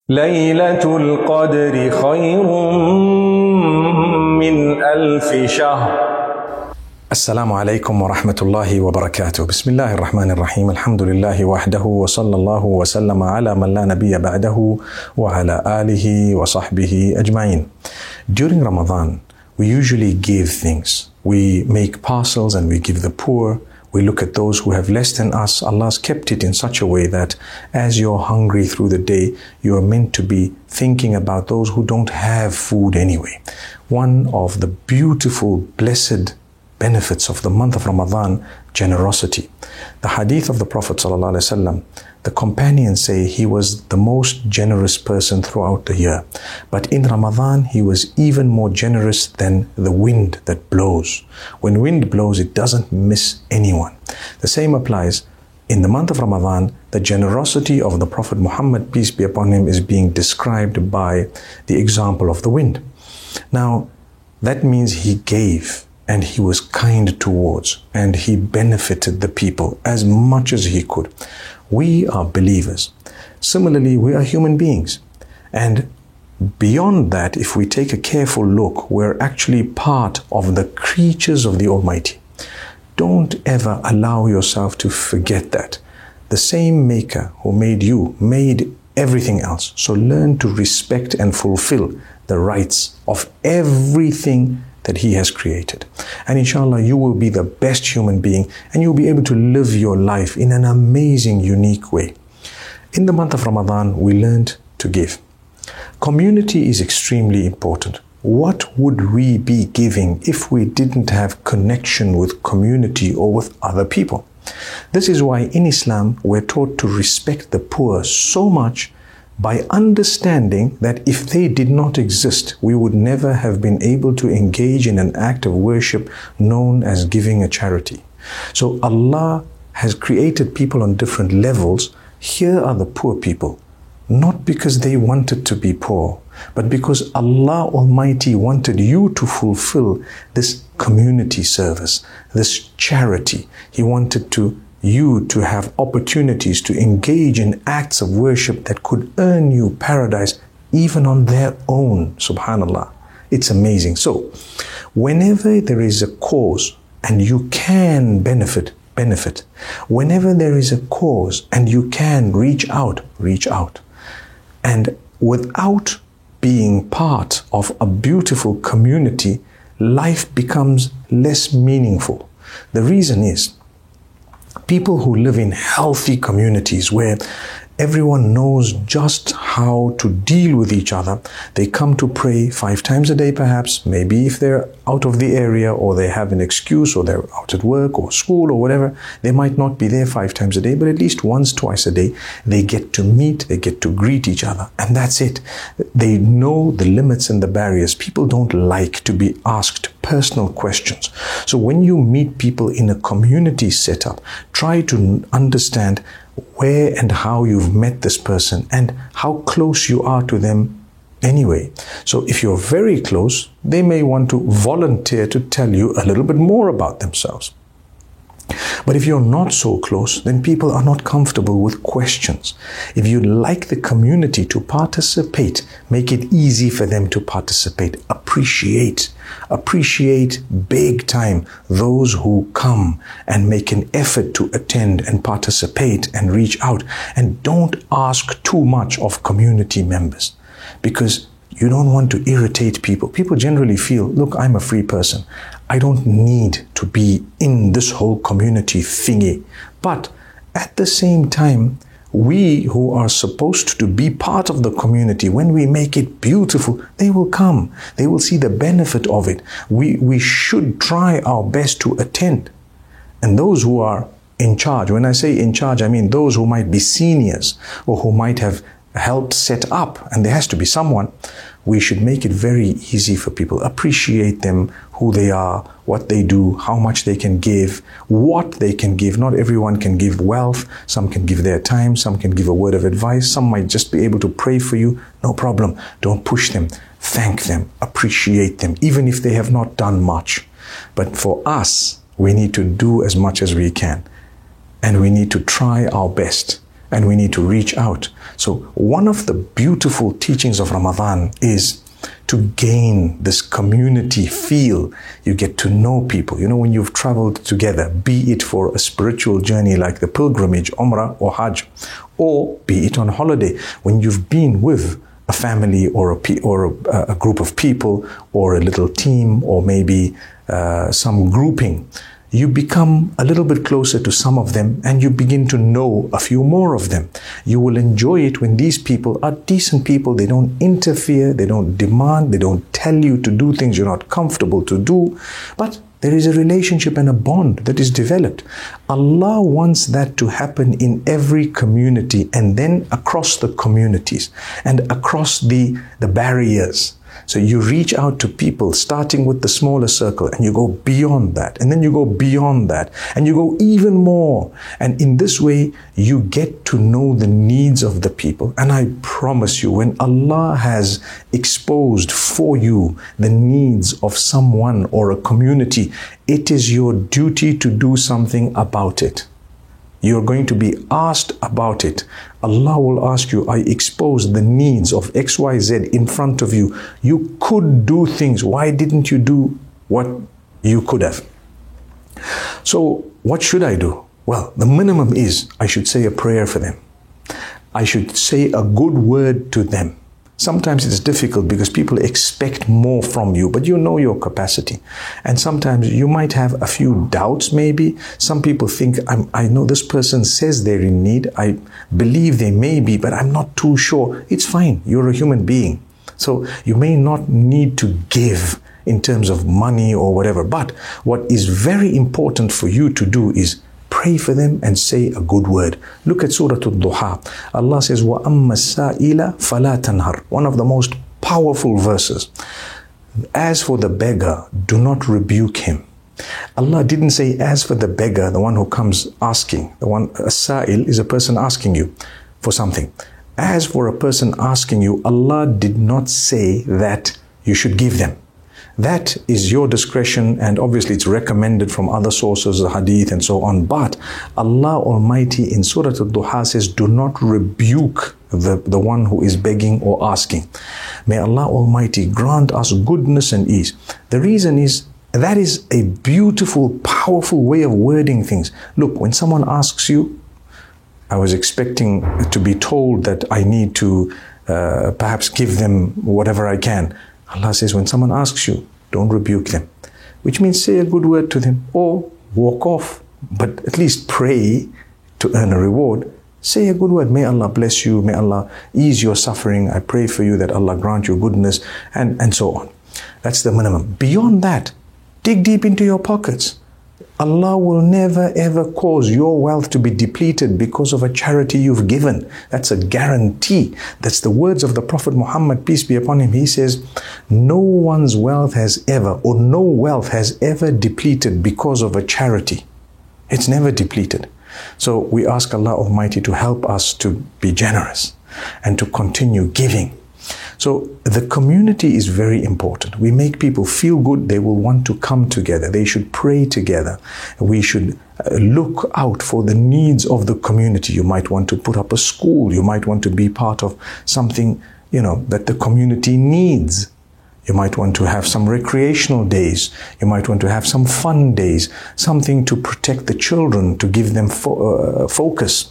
ليلة القدر خير من ألف شهر. السلام عليكم ورحمة الله وبركاته. بسم الله الرحمن الرحيم. الحمد لله وحده وصلى الله وسلم على من لا نبي بعده وعلى آله وصحبه أجمعين. During Ramadan, we usually give things. We make parcels and we give the poor. We look at those who have less than us. Allah's kept it in such a way that as you're hungry through the day, you're meant to be thinking about those who don't have food anyway. One of the beautiful, blessed benefits of the month of Ramadan, generosity. The hadith of the Prophet ﷺ, the companions say he was the most generous person throughout the year. But in Ramadan, he was even more generous than the wind that blows. When wind blows, it doesn't miss anyone. The same applies in the month of Ramadan. The generosity of the Prophet Muhammad, peace be upon him, is being described by the example of the wind. Now, that means he gave, and he was kind towards, and he benefited the people as much as he could. We are believers. Similarly, we are human beings. And beyond that, if we take a careful look, we're actually part of the creatures of the Almighty. Don't ever allow yourself to forget that. The same Maker who made you made everything else. So learn to respect and fulfill the rights of everything that He has created. And inshallah, you will be the best human being and you'll be able to live your life in an amazing, unique way. In the month of Ramadan, we learned to give. Community is extremely important. What would we be giving if we didn't have connection with community or with other people? This is why in Islam, we're taught to respect the poor so much, by understanding that if they did not exist, we would never have been able to engage in an act of worship known as giving a charity. So Allah has created people on different levels. Here are the poor people, not because they wanted to be poor, but because Allah Almighty wanted you to fulfill this community service, this charity. He wanted you to have opportunities to engage in acts of worship that could earn you paradise even on their own. Subhanallah. It's amazing. So, whenever there is a cause and you can benefit. Whenever there is a cause and you can reach out. And without being part of a beautiful community, life becomes less meaningful. The reason is, people who live in healthy communities where everyone knows just how to deal with each other, they come to pray 5 times a day perhaps, maybe if they're out of the area or they have an excuse or they're out at work or school or whatever, they might not be there 5 times a day, but at least once, twice a day, they get to meet, they get to greet each other, and that's it. They know the limits and the barriers. People don't like to be asked personal questions. So when you meet people in a community setup, try to understand where and how you've met this person and how close you are to them anyway. So if you're very close, they may want to volunteer to tell you a little bit more about themselves. But if you're not so close, then people are not comfortable with questions. If you'd like the community to participate, make it easy for them to participate. Appreciate big time those who come and make an effort to attend and participate and reach out. And don't ask too much of community members, because you don't want to irritate people. People generally feel, look, I'm a free person. I don't need to be in this whole community thingy. But at the same time, we who are supposed to be part of the community, when we make it beautiful, they will come. They will see the benefit of it. We should try our best to attend. And those who are in charge, when I say in charge, I mean those who might be seniors or who might have helped set up, and there has to be someone, we should make it very easy for people. Appreciate them, who they are, what they do, how much they can give, what they can give. Not everyone can give wealth. Some can give their time. Some can give a word of advice. Some might just be able to pray for you. No problem. Don't push them. Thank them. Appreciate them, even if they have not done much. But for us, we need to do as much as we can. And we need to try our best and we need to reach out. So one of the beautiful teachings of Ramadan is to gain this community feel. You get to know people. You know, when you've traveled together, be it for a spiritual journey like the pilgrimage, Umrah or Hajj, or be it on holiday, when you've been with a family or a group of people or a little team or maybe some grouping, you become a little bit closer to some of them and you begin to know a few more of them. You will enjoy it when these people are decent people. They don't interfere, they don't demand, they don't tell you to do things you're not comfortable to do, but there is a relationship and a bond that is developed. Allah wants that to happen in every community and then across the communities and across the barriers. So you reach out to people starting with the smaller circle and you go beyond that, and then you go beyond that and you go even more. And in this way, you get to know the needs of the people. And I promise you, when Allah has exposed for you the needs of someone or a community, it is your duty to do something about it. You're going to be asked about it. Allah will ask you, I exposed the needs of XYZ in front of you. You could do things. Why didn't you do what you could have? So what should I do? Well, the minimum is I should say a prayer for them. I should say a good word to them. Sometimes it's difficult because people expect more from you, but you know your capacity. And sometimes you might have a few doubts maybe. Some people think, I know this person says they're in need. I believe they may be, but I'm not too sure. It's fine. You're a human being. So you may not need to give in terms of money or whatever. But what is very important for you to do is pray for them and say a good word. Look at Surah Al-Duha. Allah says, وَأَمَّا السَّائِلَ فَلَا تَنْهَرْ. One of the most powerful verses. As for the beggar, do not rebuke him. Allah didn't say, as for the beggar, the one who comes asking. A sa'il is a person asking you for something. As for a person asking you, Allah did not say that you should give them. That is your discretion, and obviously it's recommended from other sources, the hadith and so on. But Allah Almighty in Surah Al-Duha says, do not rebuke the one who is begging or asking. May Allah Almighty grant us goodness and ease. The reason is, that is a beautiful, powerful way of wording things. Look, when someone asks you, I was expecting to be told that I need to perhaps give them whatever I can. Allah says, when someone asks you, don't rebuke them, which means say a good word to them or walk off, but at least pray to earn a reward. Say a good word. May Allah bless you. May Allah ease your suffering. I pray for you that Allah grant you goodness, and so on. That's the minimum. Beyond that, dig deep into your pockets. Allah will never ever cause your wealth to be depleted because of a charity you've given. That's a guarantee. That's the words of the Prophet Muhammad, peace be upon him. He says, no one's wealth has ever, or no wealth has ever depleted because of a charity. It's never depleted. So we ask Allah Almighty to help us to be generous and to continue giving. So the community is very important. We make people feel good. They will want to come together. They should pray together. We should look out for the needs of the community. You might want to put up a school. You might want to be part of something, that the community needs. You might want to have some recreational days. You might want to have some fun days, something to protect the children, to give them focus,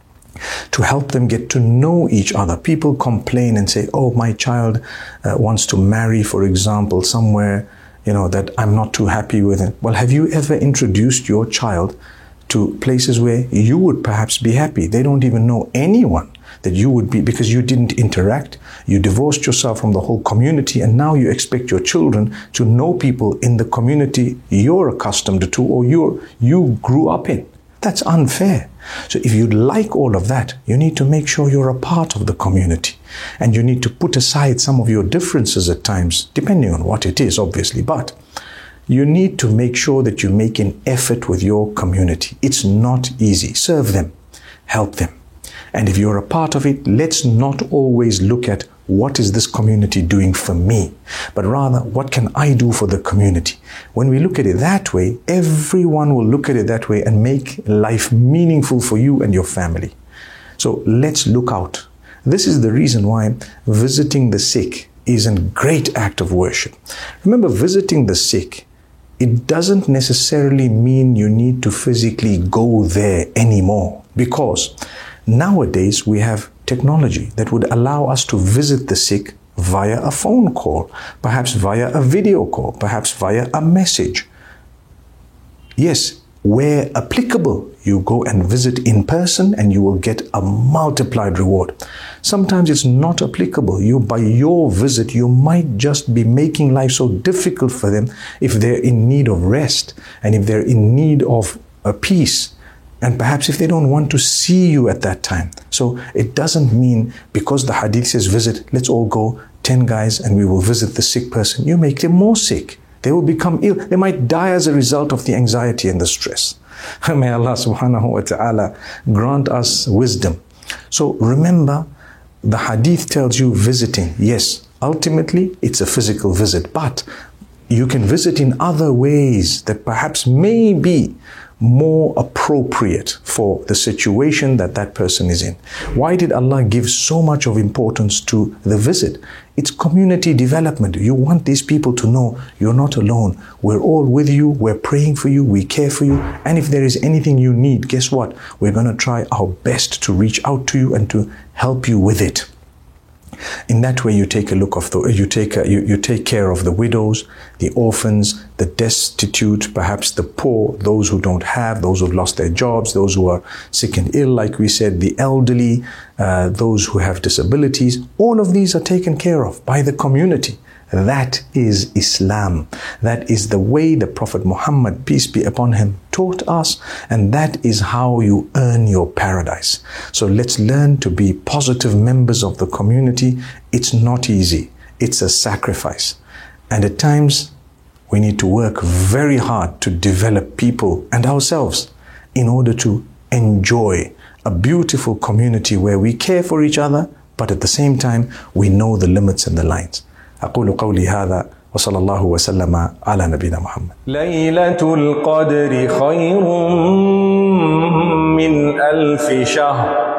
to help them get to know each other. People complain and say, oh, my child wants to marry, for example, somewhere, that I'm not too happy with it. Well, have you ever introduced your child to places where you would perhaps be happy? They don't even know anyone that you would be, because you didn't interact. You divorced yourself from the whole community, and now you expect your children to know people in the community you're accustomed to or you grew up in. That's unfair. So if you'd like all of that, you need to make sure you're a part of the community. And you need to put aside some of your differences at times, depending on what it is, obviously. But you need to make sure that you make an effort with your community. It's not easy. Serve them. Help them. And if you're a part of it, let's not always look at what is this community doing for me, but rather what can I do for the community. When we look at it that way, everyone will look at it that way and make life meaningful for you and your family. So let's look out. This is the reason why visiting the sick is a great act of worship. Remember, visiting the sick, it doesn't necessarily mean you need to physically go there anymore, because nowadays we have technology that would allow us to visit the sick via a phone call, perhaps via a video call, perhaps via a message. Yes, where applicable, you go and visit in person and you will get a multiplied reward. Sometimes it's not applicable. By your visit, you might just be making life so difficult for them if they're in need of rest and if they're in need of a peace. And perhaps if they don't want to see you at that time. So it doesn't mean because the hadith says visit, let's all go 10 guys and we will visit the sick person. You make them more sick. They will become ill. They might die as a result of the anxiety and the stress. May Allah subhanahu wa ta'ala grant us wisdom. So remember, the hadith tells you visiting. Yes, ultimately it's a physical visit, but you can visit in other ways that perhaps may be more appropriate for the situation that that person is in. Why did Allah give so much of importance to the visit? It's community development. You want these people to know you're not alone. We're all with you. We're praying for you. We care for you. And if there is anything you need, guess what? We're going to try our best to reach out to you and to help you with it. In that way, you take a look of you take care of the widows, the orphans, the destitute, perhaps the poor, those who don't have, those who've lost their jobs, those who are sick and ill, like we said, the elderly, those who have disabilities. All of these are taken care of by the community. That is Islam. That is the way the Prophet Muhammad, peace be upon him, taught us, and that is how you earn your paradise. So let's learn to be positive members of the community. It's not easy. It's a sacrifice. And at times, we need to work very hard to develop people and ourselves in order to enjoy a beautiful community where we care for each other, but at the same time, we know the limits and the lines. أقول قولي هذا وصلى الله وسلم على نبينا محمد. ليلة القدر خير من 1000 شهر